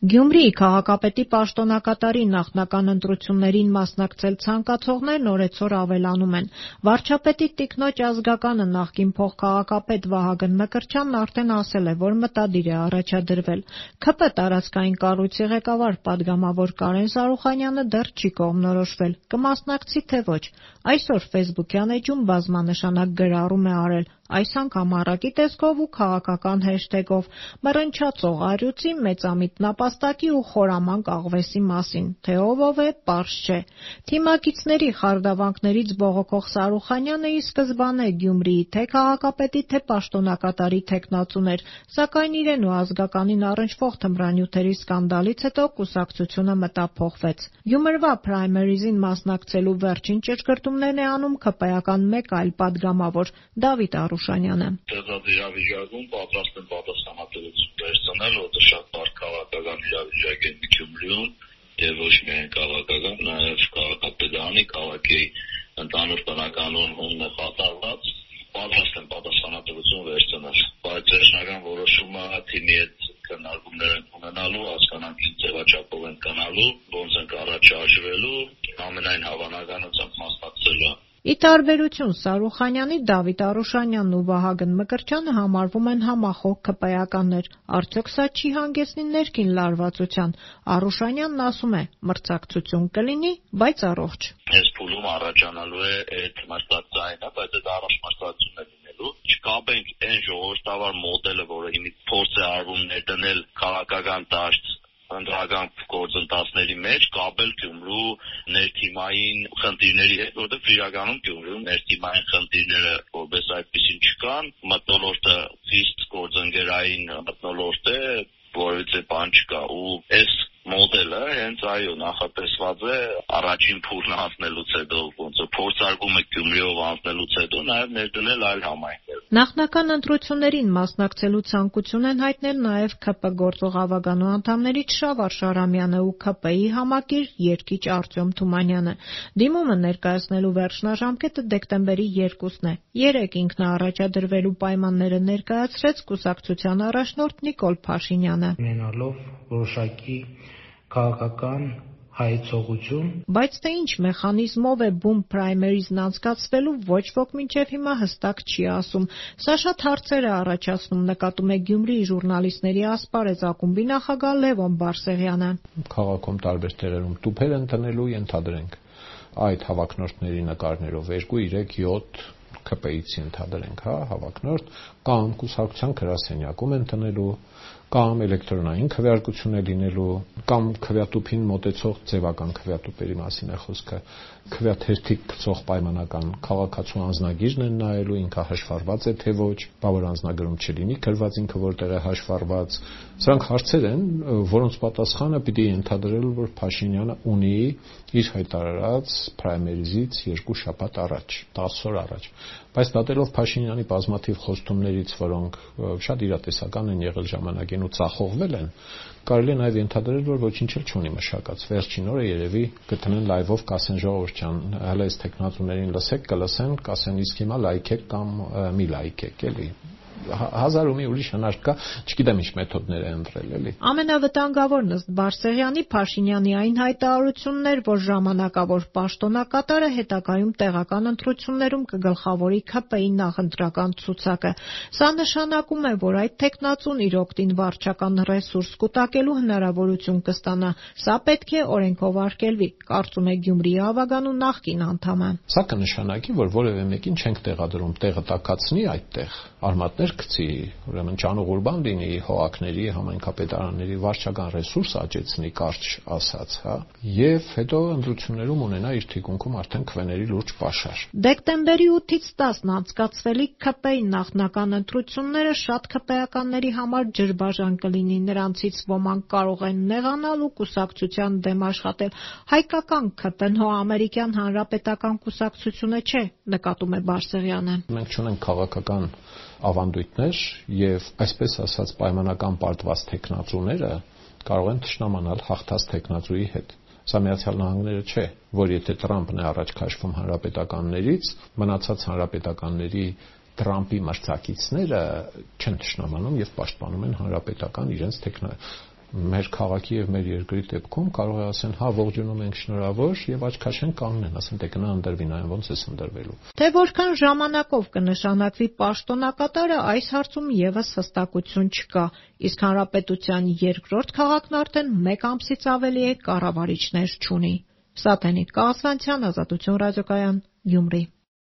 Գյումրիի քաղաքապետի պաշտոնակատարի նախնական ընտրություններին մասնակցել ցանկացողներն օրեցօր ավելանում են։ Վարչապետի տիկնոջ ազգականը նախկին փոխքաղաքապետ Վահագն Մկրտչյանն արդեն ասել է, որ մտադիր է առաջադրվել։ ՔՊ տարածքային կառույցի ղեկավար պատգամավոր Կարեն Զարուխանյանը դեռ չի կողմնորոշվել՝ կմասնակցի թե ոչ։ Այսօր ֆեյսբուքյան էջում բազմանշանակ գրառում է արել, այս անգամ առակի տեսքով ու քաղաքական հեշթեգով՝ մռնչացող առյուծի, մեծամիտ նապաստակի ու խորամանկ աղվեսի մասին, թե ով է, պարզ չէ։ Թիմակիցների խարդավանքներից բողոքող Սարուխանյանը ի սկզբանե Գյումրիի թե քաղաքապետի, թե պաշտոնակատարի թեկնածուն էր, սակայն իրեն ու ազգականին առնչվող թմրանյութերի սկանդալից հետո կուսակցությունը մտափոխվեց։ Գյումրվա փրայմերիզին մասնակցելու վերջին ճշգրտումներն է անում ՔՊ-ական մեկ այլ պատգամավոր Դավիթ Արուշանյանը։ Դեռ իրավիճակում պատրաստ են պատասխանատվություն վերցնել, որը շատ բարդ քաղաքական իրավիճակ է Գյումրիում եւ ոչ միայն քաղաքական, նաեւ քաղաքապետարանի, քաղաքի ընդհանուր տնականությունն է խաթարված, պատրաստ են պատասխանատվություն վերցնել։ Բայց վերջնական որոշումը թիմի հետ քննարկումներ են ունենալու, հասկանանք ինչ ձևաչափով են գնալու, ոնց են առաջ շարժվելու, ամենայն հավանականությամբ մասնակցելու։ Ի տարբերություն Սարուխանյանի, Դավիթ Արուշանյանն ու Վահագն Մկրտչյանը համարվում են համախոհ ՔՊ-ականներ։ Արդյոք սա չի հանգեցնի ներքին լարվածության։ Արուշանյանն ասում է՝ մրցակցություն կլինի, բայց առողջ։ Այս փուլում առաջանալու է այդ մրցակցությունը, բայց այդ առողջ մրցակցությունն է լինելու։ Չկապենք այն ժողովրդավար մոդելը, որը հիմա փորձ է արվում ներդնել քաղաքական դաշտ ընդհանրական գործընթացների մեջ, կապել Գյումրու ներթիմային խնդիրների հետ, որտեղ իրականում Գյումրիում ներթիմային խնդիրները որպես այդպեսին չկան, մթնոլորտը խիստ գործընկերային մթնոլորտ է, որովհետեւ բան չկա ու այս մոդելը հենց այո նախատեսված է առաջին փուլն անցնելուց հետո ոնց որ փորձարկումը Գյումրիով անցնելուց հետո նաև ներդնել այլ համայնքներ։ Նախնական ընտրություններին մասնակցելու ցանկություն են հայտնել նաև ՔՊ գործող ավագանու անդամներից Շավար Շարամյանը ու ՔՊ-ի համակիր երգիչ Արտյոմ Թումանյանը։ Դիմումը ներկայացնելու վերջնաժամկետը դեկտեմբերի 2-ն է։ Երեկ ինքնաառաջադրվելու պայմանները ներկայացրեց կուսակցության առաջնորդ Նիկոլ Փաշինյանը։ Ունենալով որոշակի քաղաքական հայեցողություն։ Բայց թե ինչ մեխանիզմով է բում փրայմերիզն անցկացվելու, ոչ ոք մինչև հիմա հստակ չի ասում։ Սա շատ հարցեր է առաջացնում, նկատում է Գյումրիի ժուրնալիստների ասպարեզ ակումբի նախագահ Լևոն Բարսեղյանը։ Քաղաքում տարբեր տեղերում տուփեր են տնելու, ենթադրենք այդ հավակնորդների նկարներով 2, 3, 7 ՔՊ-ից ենթադրենք, հավակնորդ կամ կուսակցության գրասենյակում են տնելու, կամ էլեկտրոնային քվեարկություն է լինելու, կամ քվեատուփին մոտեցող ձևական քվեատուփերի մասին է խոսքը, քվեաթերթիկ գծող պայմանական քաղաքացու անձնագիրն են նայելու, ինքը հաշվառված է թե ոչ, բավոր անձնագրում չլինի, գրված ինքը որտեղ է հաշվառված։ Սրանք հարցեր են, որոնց պատասխանը պիտի ենթադրել, որ Փաշինյանը ունի իր հայտարարած պրայմերիզից 2 շաբաթ առաջ, 10 օր առաջ։ Բայց դատելով Փաշինյանի բազմաթիվ խոստումներից, որոնք շատ իրատեսական են եղել ժամանակին ու ծախողվել են, կարելի է նաև ենթադրել, որ ոչինչ էլ չունի մշակած։ Վերջին օրը երևի կտնեն լայվով կասեն ժողովուրդ ջան, հələ այս տեխնատուներին լսեք, կլսեն, կասեն իսկ հիմա լայքեք կամ մի լայքեք, էլի։ Հազար ու մի ուրիշ հնարք կա, չգիտեմ ինչ մեթոդներ է ընտրել, էլի։ Ամենավտանգավորն ըստ Բարսեղյանի Փաշինյանի այն հայտարարությունն էր, որ ժամանակավոր պաշտոնակատարը հետագայում տեղական ընտրություններում կգլխավորի ՔՊ-ի նախընտրական ցուցակը։ Սա նշանակում է, որ այդ տեխնացուն իր օգտին վարչական ռեսուրս կուտակելու հնարավորություն կստանա։ Սա պետք է օրենքով արգելվի, կարծում է Գյումրիի ավագանու նախկին անդամը։ Սա կնշանակի, որ որևէ մեկին չենք տեղադրում, տեղը տակացնի այդտեղ, արմատներ գցի, ուրեմն ճանուղուր բան լինի, հողակների, համայնքապետարանների վարչական ռեսուրս աճեցնի, կարճ ասած, հա, եւ հետո ընտրություններում ունենա իր թիկունքում արդեն քվեների լուրջ պաշար։ Դեկտեմբերի 8-ից 10-ն անցկացվելիք ՔՊ-ի նախնական ընտրությունները շատ ՔՊ-ականների համար ջրբաժան կլինի, նրանցից ոմանք կարող են նեղանալ ու կուսակցության դեմ աշխատել։ Հայկական ՔՊ-ն հո ամերիկյան հանրապետական կուսակցությունը չէ, նկատում է Բարսեղյանը։ Մենք չունենք քաղաքական ավանդույթներ եւ այսպես ասած պայմանական պարտված տեխնացուները կարող են թշնամանալ հաղթած տեխնացուի հետ։ Սա Միացյալ Նահանգները չէ, որ եթե Տրամփն է առաջ քաշվում հանրապետականներից, մնացած հանրապետականների Տրամփի մրցակիցները չեն թշնամանում եւ պաշտպանում են հանրապետական իրենց մեր քաղաքի եւ մեր երկրի դեպքում կարող է ասեն, հա, ողջունում ենք, շնորհավոր եւ աչքաշեն կանգնեն, ասեն, դե գնա ընդրվին, այն ոնց էս ընդրվելու։ Թե որքան ժամանակով կնշանակվի պաշտոնակատարը, այս հարցում եւս հստակություն չկա, իսկ հանրապետության երկրորդ քաղաքն արդեն 1 ամսից ավելի է կառավարիչներ չունի։ Սաթենիկ Կաղասվանցյան, Ազատություն ռադիոկայան, Գյումրի։